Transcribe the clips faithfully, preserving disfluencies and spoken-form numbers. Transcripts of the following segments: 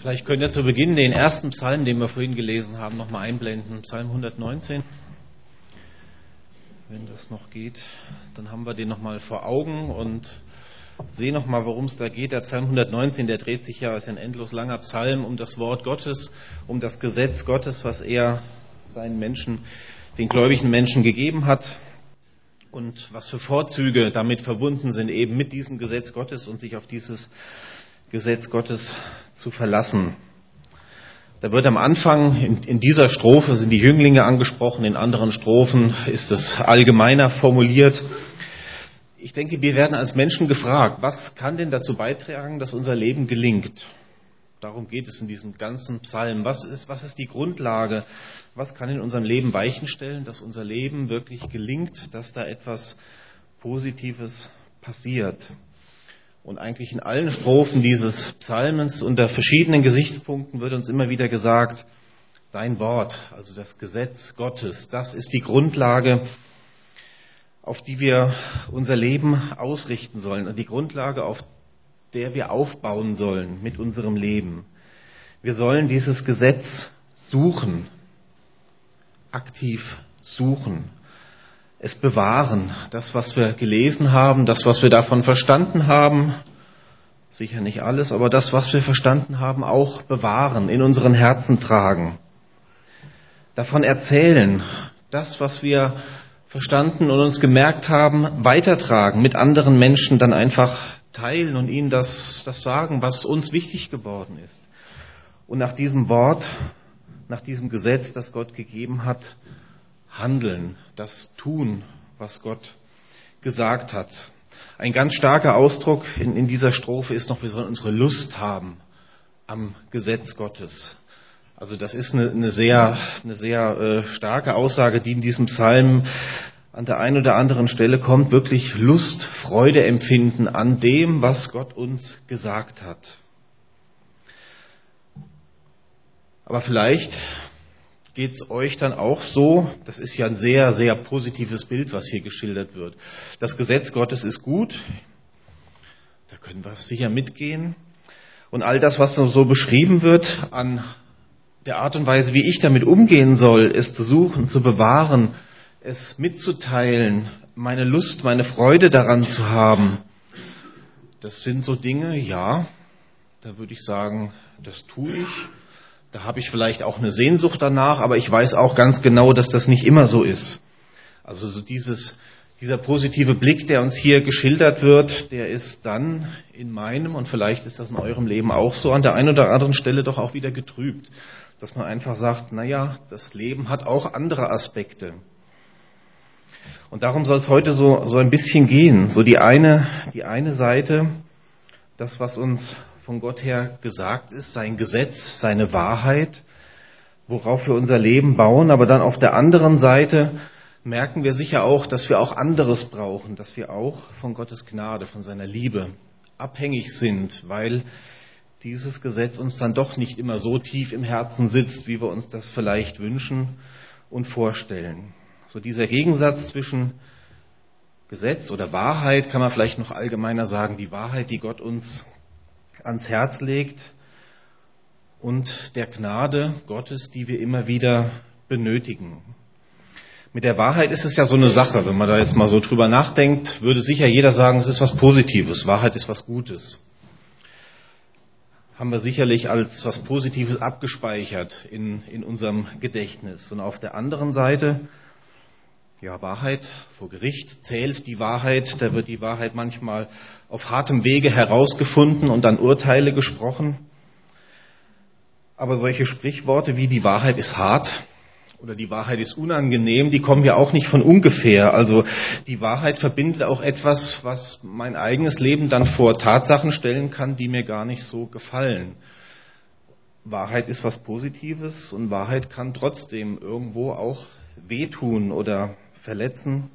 Vielleicht könnt ihr zu Beginn den ersten Psalm, den wir vorhin gelesen haben, nochmal einblenden. Psalm hundertneunzehn. Wenn das noch geht, dann haben wir den nochmal vor Augen und sehen nochmal, worum es da geht. Der Psalm hundertneunzehn, der dreht sich ja, ist ein endlos langer Psalm, um das Wort Gottes, um das Gesetz Gottes, was er seinen Menschen, den gläubigen Menschen gegeben hat. Und was für Vorzüge damit verbunden sind, eben mit diesem Gesetz Gottes und sich auf dieses Gesetz Gottes zu verlassen. Da wird am Anfang, in, in dieser Strophe sind die Jünglinge angesprochen, in anderen Strophen ist es allgemeiner formuliert. Ich denke, wir werden als Menschen gefragt, was kann denn dazu beitragen, dass unser Leben gelingt? Darum geht es in diesem ganzen Psalm. Was ist, was ist die Grundlage? Was kann in unserem Leben Weichen stellen, dass unser Leben wirklich gelingt, dass da etwas Positives passiert? Und eigentlich in allen Strophen dieses Psalmens unter verschiedenen Gesichtspunkten wird uns immer wieder gesagt, dein Wort, also das Gesetz Gottes, das ist die Grundlage, auf die wir unser Leben ausrichten sollen und die Grundlage, auf der wir aufbauen sollen mit unserem Leben. Wir sollen dieses Gesetz suchen, aktiv suchen, es bewahren, das, was wir gelesen haben, das, was wir davon verstanden haben, sicher nicht alles, aber das, was wir verstanden haben, auch bewahren, in unseren Herzen tragen, davon erzählen, das, was wir verstanden und uns gemerkt haben, weitertragen, mit anderen Menschen dann einfach teilen und ihnen das, das sagen, was uns wichtig geworden ist. Und nach diesem Wort, nach diesem Gesetz, das Gott gegeben hat, handeln, das tun, was Gott gesagt hat. Ein ganz starker Ausdruck in, in dieser Strophe ist noch, wir sollen unsere Lust haben am Gesetz Gottes. Also das ist eine, eine sehr, eine sehr äh, starke Aussage, die in diesem Psalm an der einen oder anderen Stelle kommt, wirklich Lust, Freude empfinden an dem, was Gott uns gesagt hat. Aber vielleicht geht es euch dann auch so, das ist ja ein sehr, sehr positives Bild, was hier geschildert wird. Das Gesetz Gottes ist gut, da können wir sicher mitgehen. Und all das, was so beschrieben wird an der Art und Weise, wie ich damit umgehen soll, es zu suchen, zu bewahren, es mitzuteilen, meine Lust, meine Freude daran zu haben, das sind so Dinge, ja, da würde ich sagen, das tue ich. Da habe ich vielleicht auch eine Sehnsucht danach, aber ich weiß auch ganz genau, dass das nicht immer so ist. Also so dieses, dieser positive Blick, der uns hier geschildert wird, der ist dann in meinem, und vielleicht ist das in eurem Leben auch so, an der einen oder anderen Stelle doch auch wieder getrübt. Dass man einfach sagt, naja, das Leben hat auch andere Aspekte. Und darum soll es heute so, so ein bisschen gehen. So die eine, die eine Seite, das, was uns von Gott her gesagt ist, sein Gesetz, seine Wahrheit, worauf wir unser Leben bauen. Aber dann auf der anderen Seite merken wir sicher auch, dass wir auch anderes brauchen, dass wir auch von Gottes Gnade, von seiner Liebe abhängig sind, weil dieses Gesetz uns dann doch nicht immer so tief im Herzen sitzt, wie wir uns das vielleicht wünschen und vorstellen. So dieser Gegensatz zwischen Gesetz oder Wahrheit, kann man vielleicht noch allgemeiner sagen, die Wahrheit, die Gott uns ans Herz legt, und der Gnade Gottes, die wir immer wieder benötigen. Mit der Wahrheit ist es ja so eine Sache, wenn man da jetzt mal so drüber nachdenkt, würde sicher jeder sagen, es ist was Positives, Wahrheit ist was Gutes. Haben wir sicherlich als was Positives abgespeichert in, in unserem Gedächtnis. Und auf der anderen Seite, ja, Wahrheit vor Gericht zählt die Wahrheit, da wird die Wahrheit manchmal auf hartem Wege herausgefunden und dann Urteile gesprochen. Aber solche Sprichworte wie die Wahrheit ist hart oder die Wahrheit ist unangenehm, die kommen ja auch nicht von ungefähr. Also die Wahrheit verbindet auch etwas, was mein eigenes Leben dann vor Tatsachen stellen kann, die mir gar nicht so gefallen. Wahrheit ist was Positives und Wahrheit kann trotzdem irgendwo auch wehtun oder verletzen.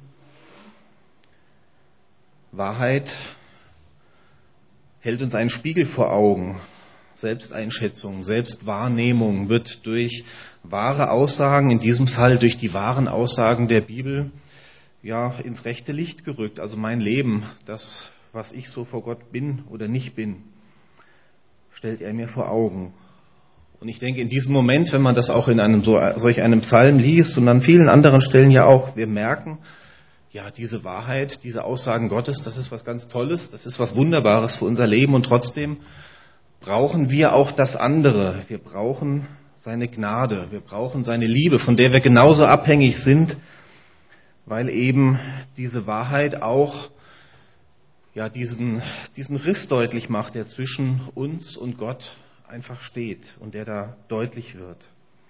Wahrheit hält uns einen Spiegel vor Augen. Selbsteinschätzung, Selbstwahrnehmung wird durch wahre Aussagen, in diesem Fall durch die wahren Aussagen der Bibel, ja, ins rechte Licht gerückt. Also mein Leben, das, was ich so vor Gott bin oder nicht bin, stellt er mir vor Augen. Und ich denke, in diesem Moment, wenn man das auch in einem so, solch einem Psalm liest und an vielen anderen Stellen ja auch, wir merken, ja, diese Wahrheit, diese Aussagen Gottes, das ist was ganz Tolles, das ist was Wunderbares für unser Leben und trotzdem brauchen wir auch das andere. Wir brauchen seine Gnade, wir brauchen seine Liebe, von der wir genauso abhängig sind, weil eben diese Wahrheit auch ja, diesen, diesen Riss deutlich macht, der zwischen uns und Gott einfach steht und der da deutlich wird.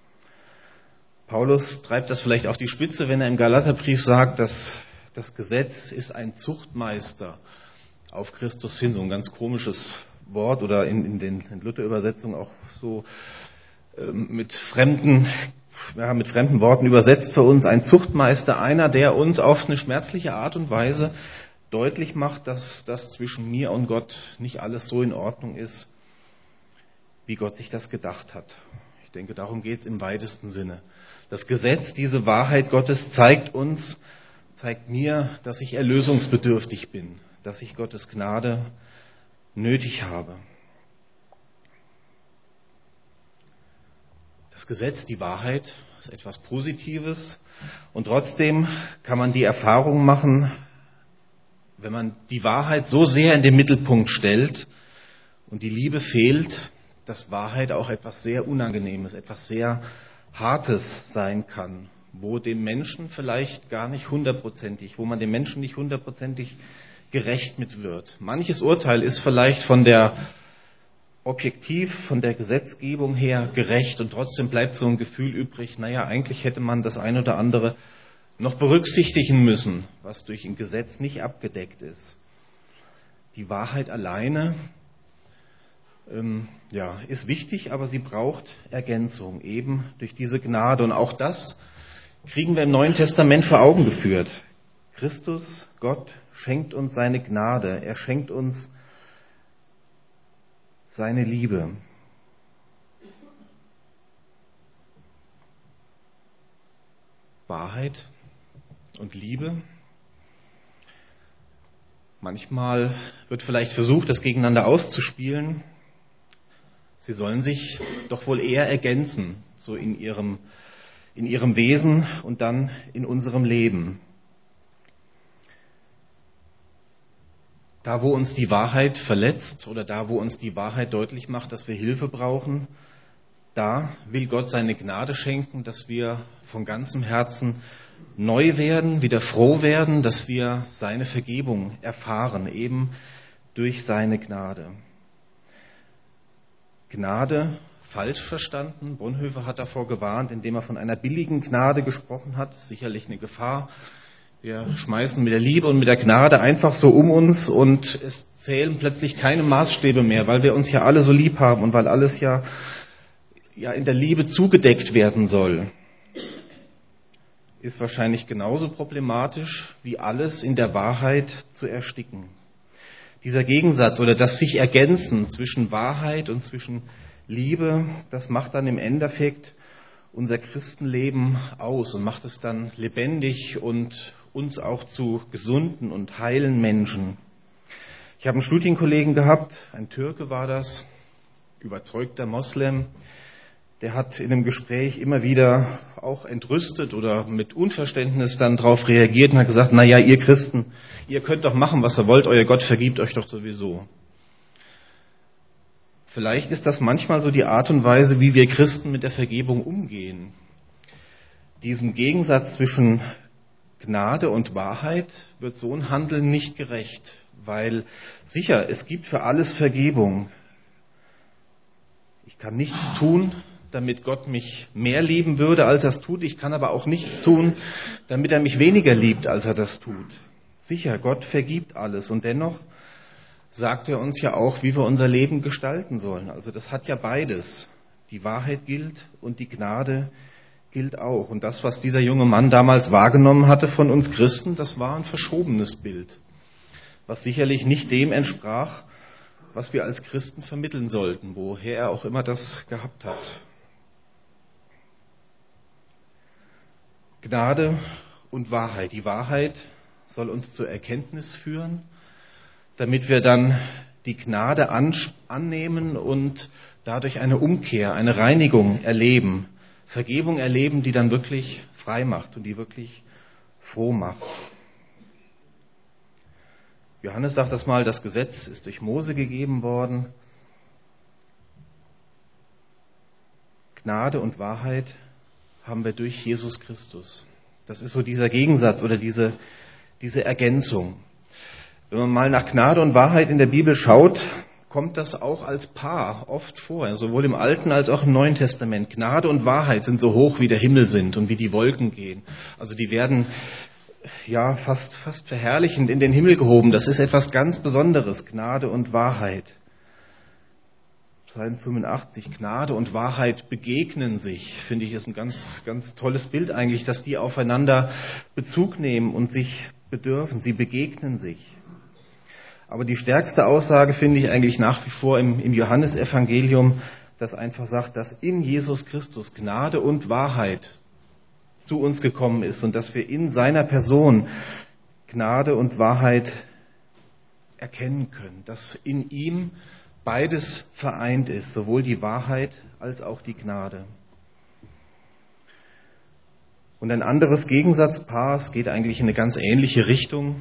Paulus treibt das vielleicht auf die Spitze, wenn er im Galaterbrief sagt, dass das Gesetz ist ein Zuchtmeister auf Christus hin, so ein ganz komisches Wort oder in, in den in Luther-Übersetzungen auch so äh, mit fremden, ja, mit fremden Worten übersetzt für uns, ein Zuchtmeister, einer, der uns auf eine schmerzliche Art und Weise deutlich macht, dass das zwischen mir und Gott nicht alles so in Ordnung ist, wie Gott sich das gedacht hat. Ich denke, darum geht es im weitesten Sinne. Das Gesetz, diese Wahrheit Gottes zeigt uns, zeigt mir, dass ich erlösungsbedürftig bin, dass ich Gottes Gnade nötig habe. Das Gesetz, die Wahrheit, ist etwas Positives und trotzdem kann man die Erfahrung machen, wenn man die Wahrheit so sehr in den Mittelpunkt stellt und die Liebe fehlt, dass Wahrheit auch etwas sehr Unangenehmes, etwas sehr Hartes sein kann, wo dem Menschen vielleicht gar nicht hundertprozentig, wo man dem Menschen nicht hundertprozentig gerecht mit wird. Manches Urteil ist vielleicht von der objektiv, von der Gesetzgebung her gerecht und trotzdem bleibt so ein Gefühl übrig, naja, eigentlich hätte man das ein oder andere noch berücksichtigen müssen, was durch ein Gesetz nicht abgedeckt ist. Die Wahrheit alleine ähm, ja, ist wichtig, aber sie braucht Ergänzung, eben durch diese Gnade. Und auch das kriegen wir im Neuen Testament vor Augen geführt. Christus, Gott, schenkt uns seine Gnade. Er schenkt uns seine Liebe. Wahrheit und Liebe. Manchmal wird vielleicht versucht, das gegeneinander auszuspielen. Sie sollen sich doch wohl eher ergänzen, so in ihrem, in ihrem Wesen und dann in unserem Leben. Da, wo uns die Wahrheit verletzt oder da, wo uns die Wahrheit deutlich macht, dass wir Hilfe brauchen, da will Gott seine Gnade schenken, dass wir von ganzem Herzen neu werden, wieder froh werden, dass wir seine Vergebung erfahren, eben durch seine Gnade. Gnade falsch verstanden. Bonhoeffer hat davor gewarnt, indem er von einer billigen Gnade gesprochen hat. Sicherlich eine Gefahr. Wir schmeißen mit der Liebe und mit der Gnade einfach so um uns und es zählen plötzlich keine Maßstäbe mehr, weil wir uns ja alle so lieb haben und weil alles ja, ja in der Liebe zugedeckt werden soll. Ist wahrscheinlich genauso problematisch, wie alles in der Wahrheit zu ersticken. Dieser Gegensatz oder das sich ergänzen zwischen Wahrheit und zwischen Liebe, das macht dann im Endeffekt unser Christenleben aus und macht es dann lebendig und uns auch zu gesunden und heilen Menschen. Ich habe einen Studienkollegen gehabt, ein Türke war das, überzeugter Moslem, der hat in einem Gespräch immer wieder auch entrüstet oder mit Unverständnis dann darauf reagiert und hat gesagt, na ja, ihr Christen, ihr könnt doch machen, was ihr wollt, euer Gott vergibt euch doch sowieso. Vielleicht ist das manchmal so die Art und Weise, wie wir Christen mit der Vergebung umgehen. Diesem Gegensatz zwischen Gnade und Wahrheit wird so ein Handeln nicht gerecht, weil sicher, es gibt für alles Vergebung. Ich kann nichts tun, damit Gott mich mehr lieben würde, als er es tut. Ich kann aber auch nichts tun, damit er mich weniger liebt, als er das tut. Sicher, Gott vergibt alles und dennoch sagt er uns ja auch, wie wir unser Leben gestalten sollen. Also das hat ja beides. Die Wahrheit gilt und die Gnade gilt auch. Und das, was dieser junge Mann damals wahrgenommen hatte von uns Christen, das war ein verschobenes Bild, was sicherlich nicht dem entsprach, was wir als Christen vermitteln sollten, woher er auch immer das gehabt hat. Gnade und Wahrheit. Die Wahrheit soll uns zur Erkenntnis führen, damit wir dann die Gnade an, annehmen und dadurch eine Umkehr, eine Reinigung erleben, Vergebung erleben, die dann wirklich frei macht und die wirklich froh macht. Johannes sagt das mal, das Gesetz ist durch Mose gegeben worden. Gnade und Wahrheit haben wir durch Jesus Christus. Das ist so dieser Gegensatz oder diese, diese Ergänzung. Wenn man mal nach Gnade und Wahrheit in der Bibel schaut, kommt das auch als Paar oft vor, sowohl im Alten als auch im Neuen Testament. Gnade und Wahrheit sind so hoch, wie der Himmel sind und wie die Wolken gehen. Also die werden ja fast, fast verherrlichend in den Himmel gehoben. Das ist etwas ganz Besonderes, Gnade und Wahrheit. Psalm fünfundachtzig, Gnade und Wahrheit begegnen sich, finde ich, ist ein ganz, ganz tolles Bild eigentlich, dass die aufeinander Bezug nehmen und sich bedürfen. Sie begegnen sich. Aber die stärkste Aussage finde ich eigentlich nach wie vor im, im Johannesevangelium, das einfach sagt, dass in Jesus Christus Gnade und Wahrheit zu uns gekommen ist und dass wir in seiner Person Gnade und Wahrheit erkennen können, dass in ihm beides vereint ist, sowohl die Wahrheit als auch die Gnade. Und ein anderes Gegensatzpaar, es geht eigentlich in eine ganz ähnliche Richtung,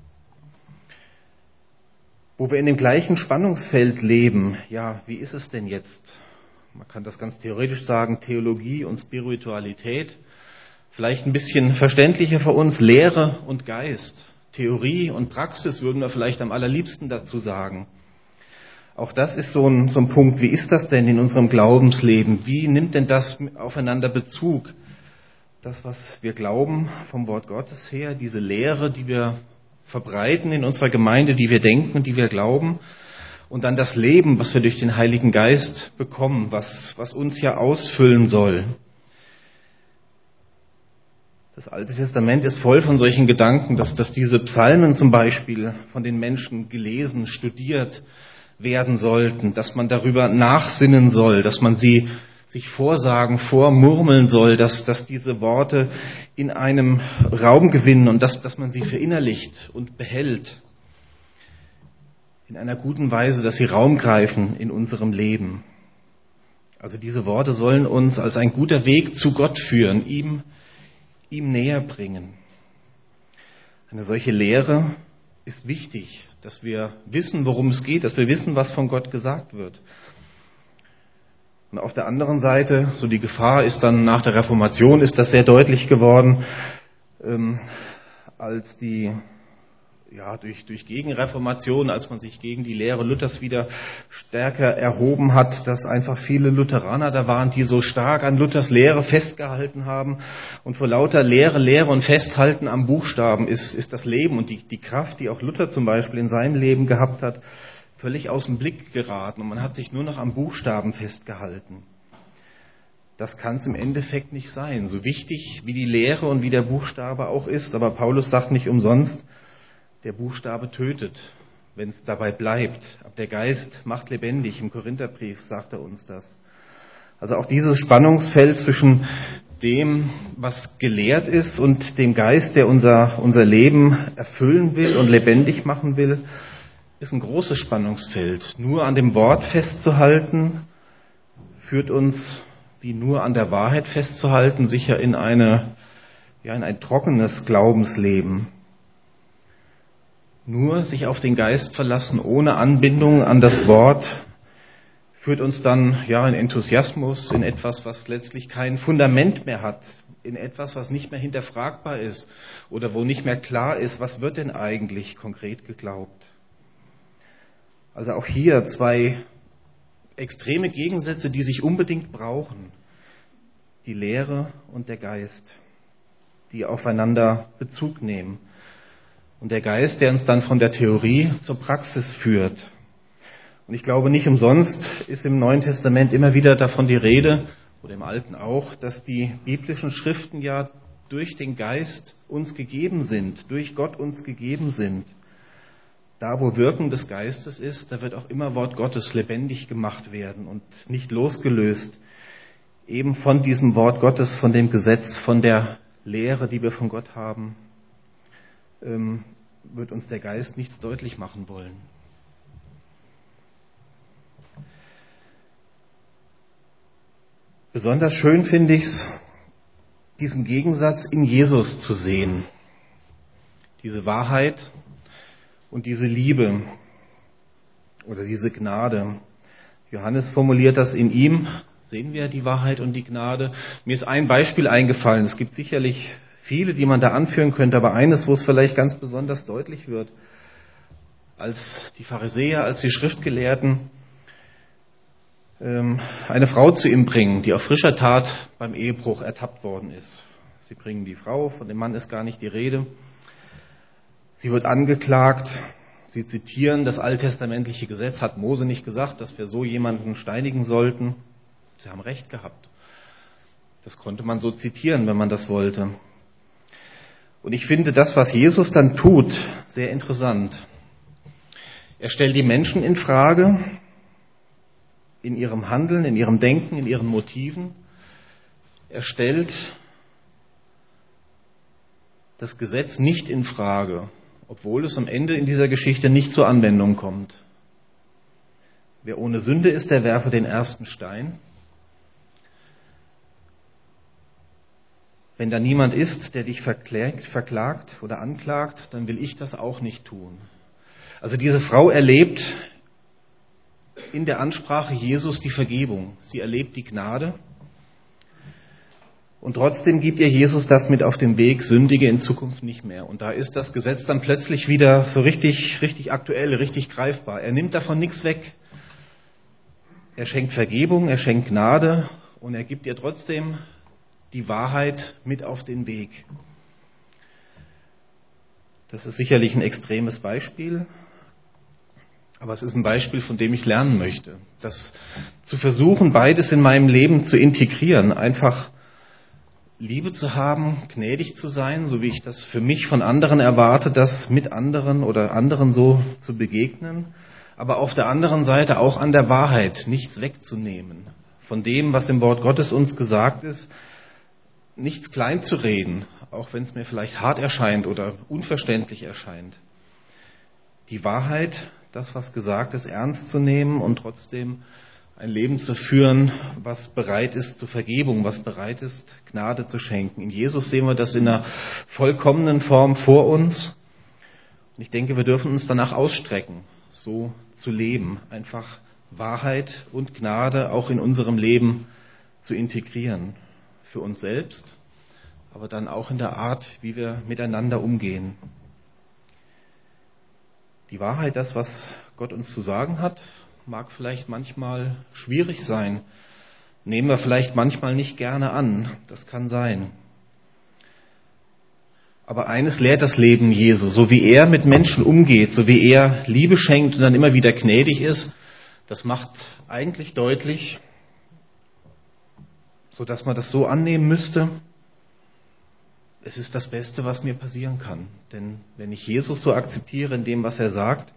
wo wir in dem gleichen Spannungsfeld leben. Ja, wie ist es denn jetzt? Man kann das ganz theoretisch sagen, Theologie und Spiritualität. Vielleicht ein bisschen verständlicher für uns, Lehre und Geist. Theorie und Praxis würden wir vielleicht am allerliebsten dazu sagen. Auch das ist so ein, so ein Punkt. Wie ist das denn in unserem Glaubensleben? Wie nimmt denn das aufeinander Bezug? Das, was wir glauben vom Wort Gottes her, diese Lehre, die wir verbreiten in unserer Gemeinde, die wir denken, die wir glauben, und dann das Leben, was wir durch den Heiligen Geist bekommen, was, was uns ja ausfüllen soll. Das Alte Testament ist voll von solchen Gedanken, dass, dass diese Psalmen zum Beispiel von den Menschen gelesen, studiert werden sollten, dass man darüber nachsinnen soll, dass man sie sich vorsagen, vormurmeln soll, dass, dass diese Worte in einem Raum gewinnen und dass, dass man sie verinnerlicht und behält. In einer guten Weise, dass sie Raum greifen in unserem Leben. Also diese Worte sollen uns als ein guter Weg zu Gott führen, ihm, ihm näher bringen. Eine solche Lehre ist wichtig, dass wir wissen, worum es geht, dass wir wissen, was von Gott gesagt wird. Und auf der anderen Seite, so die Gefahr ist dann nach der Reformation, ist das sehr deutlich geworden, ähm, als die, ja, durch, durch Gegenreformation, als man sich gegen die Lehre Luthers wieder stärker erhoben hat, dass einfach viele Lutheraner da waren, die so stark an Luthers Lehre festgehalten haben. Und vor lauter Lehre, Lehre und Festhalten am Buchstaben ist, ist das Leben und die, die Kraft, die auch Luther zum Beispiel in seinem Leben gehabt hat, völlig aus dem Blick geraten. Und man hat sich nur noch am Buchstaben festgehalten. Das kann es im Endeffekt nicht sein. So wichtig wie die Lehre und wie der Buchstabe auch ist. Aber Paulus sagt nicht umsonst, der Buchstabe tötet, wenn es dabei bleibt. Aber der Geist macht lebendig. Im Korintherbrief sagt er uns das. Also auch dieses Spannungsfeld zwischen dem, was gelehrt ist, und dem Geist, der unser, unser Leben erfüllen will und lebendig machen will, ist ein großes Spannungsfeld. Nur an dem Wort festzuhalten, führt uns, wie nur an der Wahrheit festzuhalten, sicher in eine, ja, in ein trockenes Glaubensleben. Nur sich auf den Geist verlassen, ohne Anbindung an das Wort, führt uns dann ja in Enthusiasmus, in etwas, was letztlich kein Fundament mehr hat, in etwas, was nicht mehr hinterfragbar ist oder wo nicht mehr klar ist, was wird denn eigentlich konkret geglaubt. Also auch hier zwei extreme Gegensätze, die sich unbedingt brauchen. Die Lehre und der Geist, die aufeinander Bezug nehmen. Und der Geist, der uns dann von der Theorie zur Praxis führt. Und ich glaube, nicht umsonst ist im Neuen Testament immer wieder davon die Rede, oder im Alten auch, dass die biblischen Schriften ja durch den Geist uns gegeben sind, durch Gott uns gegeben sind. Da, wo Wirken des Geistes ist, da wird auch immer Wort Gottes lebendig gemacht werden und nicht losgelöst. Eben von diesem Wort Gottes, von dem Gesetz, von der Lehre, die wir von Gott haben, wird uns der Geist nichts deutlich machen wollen. Besonders schön finde ich es, diesen Gegensatz in Jesus zu sehen. Diese Wahrheit und diese Liebe oder diese Gnade. Johannes formuliert das: in ihm sehen wir die Wahrheit und die Gnade. Mir ist ein Beispiel eingefallen. Es gibt sicherlich viele, die man da anführen könnte, aber eines, wo es vielleicht ganz besonders deutlich wird. Als die Pharisäer, als die Schriftgelehrten ähm, eine Frau zu ihm bringen, die auf frischer Tat beim Ehebruch ertappt worden ist. Sie bringen die Frau, von dem Mann ist gar nicht die Rede. Sie wird angeklagt. Sie zitieren das alttestamentliche Gesetz, hat Mose nicht gesagt, dass wir so jemanden steinigen sollten. Sie haben recht gehabt. Das konnte man so zitieren, wenn man das wollte. Und ich finde das, was Jesus dann tut, sehr interessant. Er stellt die Menschen in Frage, in ihrem Handeln, in ihrem Denken, in ihren Motiven. Er stellt das Gesetz nicht in Frage, obwohl es am Ende in dieser Geschichte nicht zur Anwendung kommt. Wer ohne Sünde ist, der werfe den ersten Stein. Wenn da niemand ist, der dich verklagt, verklagt oder anklagt, dann will ich das auch nicht tun. Also diese Frau erlebt in der Ansprache Jesus die Vergebung. Sie erlebt die Gnade. Und trotzdem gibt ihr Jesus das mit auf den Weg: Sündige in Zukunft nicht mehr. Und da ist das Gesetz dann plötzlich wieder so richtig, richtig aktuell, richtig greifbar. Er nimmt davon nichts weg. Er schenkt Vergebung, er schenkt Gnade und er gibt ihr trotzdem die Wahrheit mit auf den Weg. Das ist sicherlich ein extremes Beispiel, aber es ist ein Beispiel, von dem ich lernen möchte. Das zu versuchen, beides in meinem Leben zu integrieren, einfach Liebe zu haben, gnädig zu sein, so wie ich das für mich von anderen erwarte, das mit anderen oder anderen so zu begegnen, aber auf der anderen Seite auch an der Wahrheit nichts wegzunehmen. Von dem, was im Wort Gottes uns gesagt ist, nichts klein zu reden, auch wenn es mir vielleicht hart erscheint oder unverständlich erscheint. Die Wahrheit, das, was gesagt ist, ernst zu nehmen und trotzdem ein Leben zu führen, was bereit ist zur Vergebung, was bereit ist, Gnade zu schenken. In Jesus sehen wir das in einer vollkommenen Form vor uns. Und ich denke, wir dürfen uns danach ausstrecken, so zu leben, einfach Wahrheit und Gnade auch in unserem Leben zu integrieren. Für uns selbst, aber dann auch in der Art, wie wir miteinander umgehen. Die Wahrheit, das, was Gott uns zu sagen hat, mag vielleicht manchmal schwierig sein. Nehmen wir vielleicht manchmal nicht gerne an. Das kann sein. Aber eines lehrt das Leben Jesu. So wie er mit Menschen umgeht, so wie er Liebe schenkt und dann immer wieder gnädig ist, das macht eigentlich deutlich, sodass man das so annehmen müsste: Es ist das Beste, was mir passieren kann. Denn wenn ich Jesus so akzeptiere in dem, was er sagt,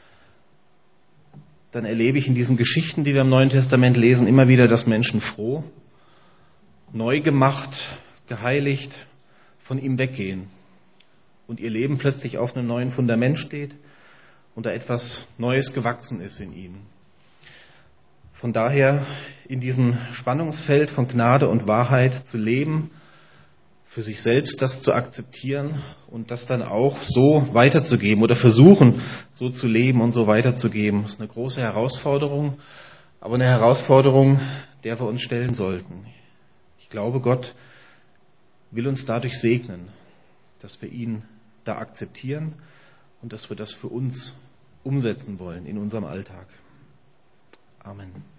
dann erlebe ich in diesen Geschichten, die wir im Neuen Testament lesen, immer wieder, dass Menschen froh, neu gemacht, geheiligt von ihm weggehen und ihr Leben plötzlich auf einem neuen Fundament steht und da etwas Neues gewachsen ist in ihnen. Von daher in diesem Spannungsfeld von Gnade und Wahrheit zu leben, für sich selbst das zu akzeptieren und das dann auch so weiterzugeben oder versuchen, so zu leben und so weiterzugeben, das ist eine große Herausforderung, aber eine Herausforderung, der wir uns stellen sollten. Ich glaube, Gott will uns dadurch segnen, dass wir ihn da akzeptieren und dass wir das für uns umsetzen wollen in unserem Alltag. Amen.